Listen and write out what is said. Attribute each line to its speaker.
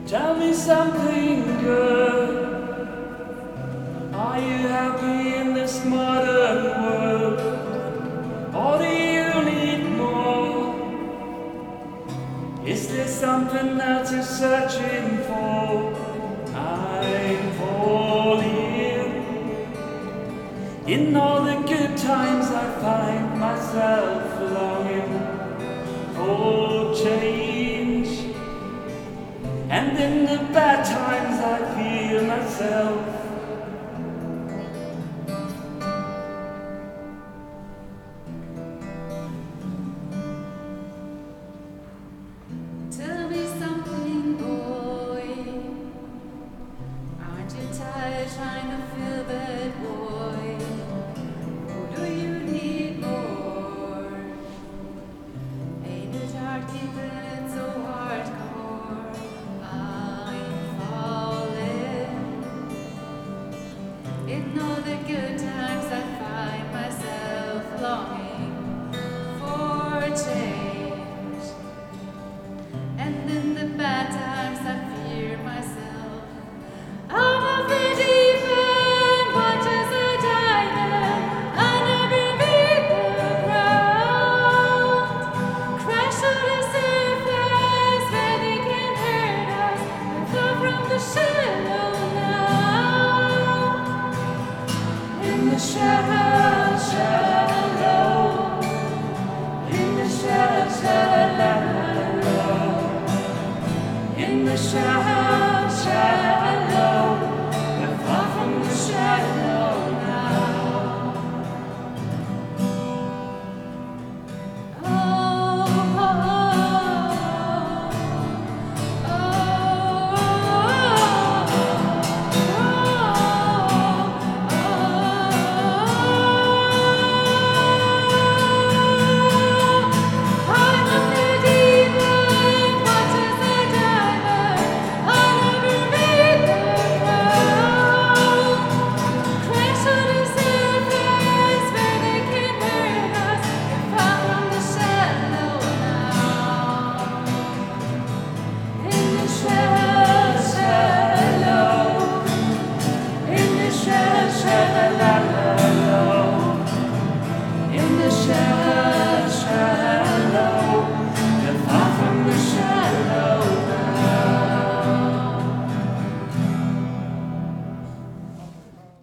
Speaker 1: Tell me something good. Are you happy in this modern world? Or do you need more? Is there something that you're searching for? I'm falling. In all the good times I find myself longing for change, and in the bad times I feel myself
Speaker 2: Tell me something, boy. Aren't you tired trying to fill that void? Or do you need more? Ain't it hard keeping it so hardcore? I'm falling. In all the good times